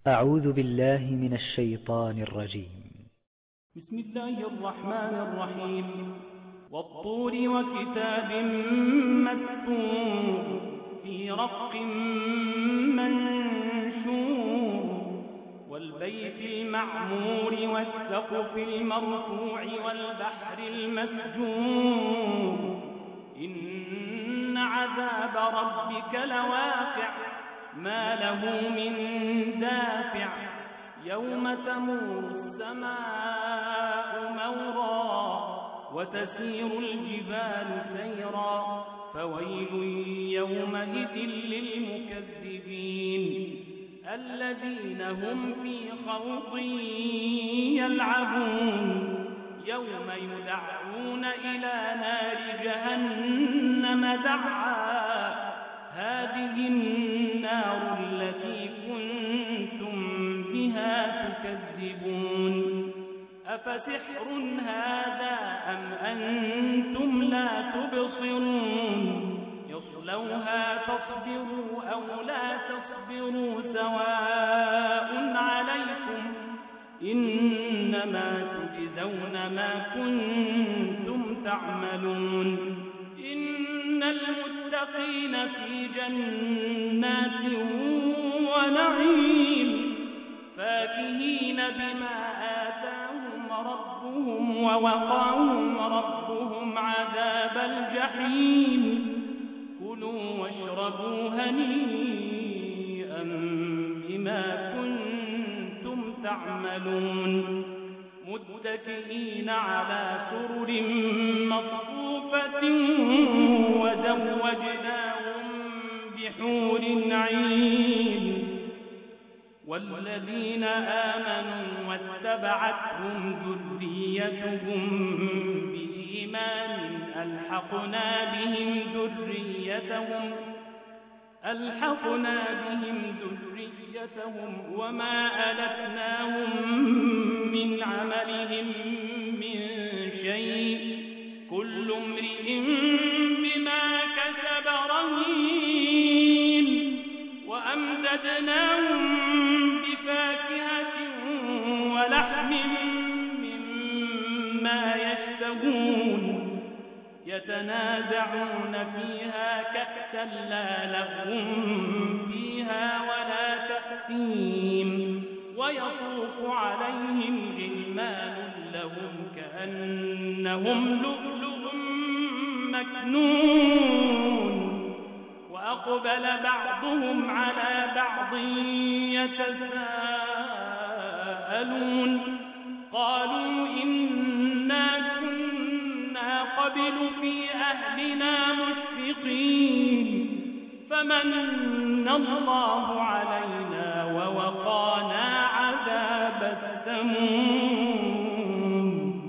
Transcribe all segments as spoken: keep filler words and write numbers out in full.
أعوذ بالله من الشيطان الرجيم. بسم الله الرحمن الرحيم. والطور وكتاب مسطور في رق منشور والبيت المعمور والسقف المرفوع والبحر المسجور إن عذاب ربك لواقع ما له من دافع يوم تمور السماء مورا وتسير الجبال سيرا فويل يومئذ للمكذبين الذين هم في خوض يلعبون يوم يدعون إلى نار جهنم دعا هذه النار التي كنتم بها تكذبون أفسحر هذا أم أنتم لا تبصرون يصلوها تصبروا أو لا تصبروا سواء عليكم إنما تجزون ما كنتم تعملون إن المتقين في جنات ونعيم فاكهين بما آتاهم ربهم ووقاهم ربهم عذاب الجحيم كلوا واشربوا هنيئا بما كنتم تعملون متكئين على سرر مصفوفة وزوجناهم بحور عين والذين آمنوا واتبعتهم ذريتهم بإيمان ألحقنا بهم ذريتهم ألحقنا بهم ذريتهم وما ألتناهم من عملهم من شيء كل امرئ بما كسب رهين وأمددناهم بفاكهة ولحم مما يشتهون يتنازعون فيها كأسا لا لغو فيها ولا تأثيم ويطوف عليهم غلمان لهم كأنهم لؤلؤ مكنون وأقبل بعضهم على بعض يتساءلون قالوا إنا كنا قبل في أهلنا مشفقين فمن الله علينا ووقانا عذاب السموم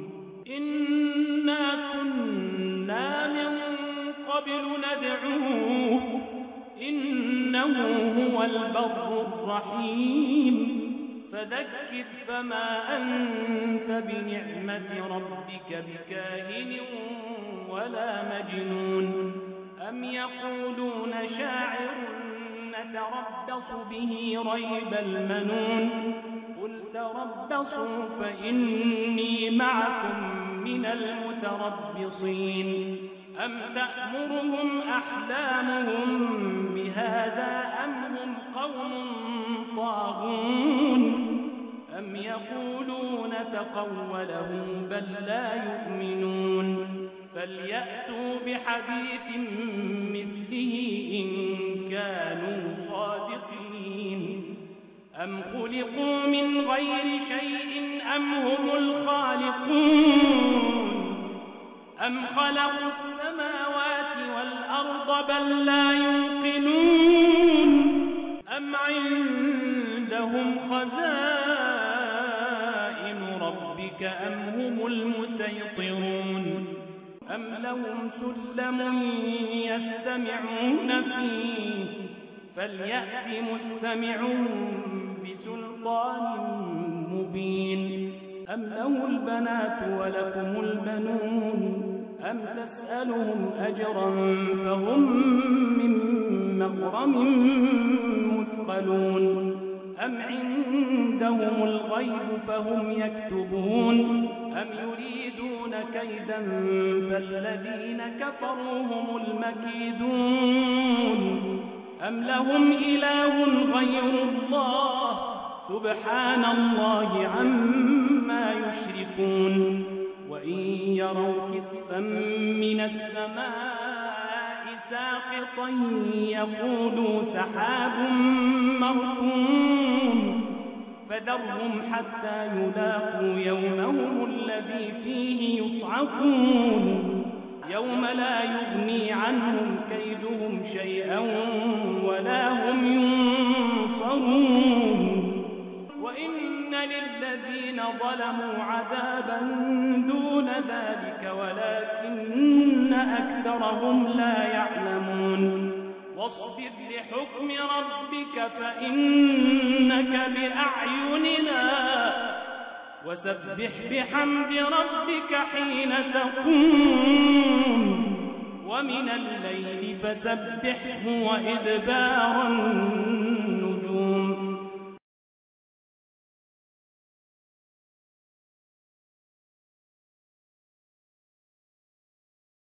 إنا كنا من قبل ندعوه إنه هو البر الرحيم فذكر فما أنت بنعمة ربك بكاهن ولا مجنون أم يقولون شاعر نتربص به ريب المنون قل تربصوا فإني معكم من المتربصين أم تأمرهم أحلامهم بهذا أم هم قوم طاغون أم يقولون تقوله بل لا يؤمنون فليأتوا بحديث مثله إن كانوا صادقين أم خلقوا من غير شيء أم هم الخالقون أم خلقوا السماوات والأرض بل لا يوقنون أم عندهم خزائن ربك أم هم المسيطرون أم لهم سلم يستمعون فيه فليأت مستمعون بسلطان مبين أم له البنات ولكم البنون أم تسألهم أجرا فهم من مغرم مثقلون أم عند عندهم الغيب فهم يكتبون أم يريدون كيدا فالذين كفروا هم المكيدون أم لهم إله غير الله سبحان الله عما يشركون وإن يروا كسفا من السماء ساقطا يقولوا سحاب مركوم فذرهم حتى يلاقوا يومهم الذي فيه يصعقون يوم لا يغني عنهم كيدهم شيئا ولا هم ينصرون وإن للذين ظلموا عذابا دون ذلك ولكن أكثرهم لا يعلمون واصبر لحكم ربك فإنك بأعيننا وسبح بحمد ربك حين تقوم ومن الليل فسبحه وإدبار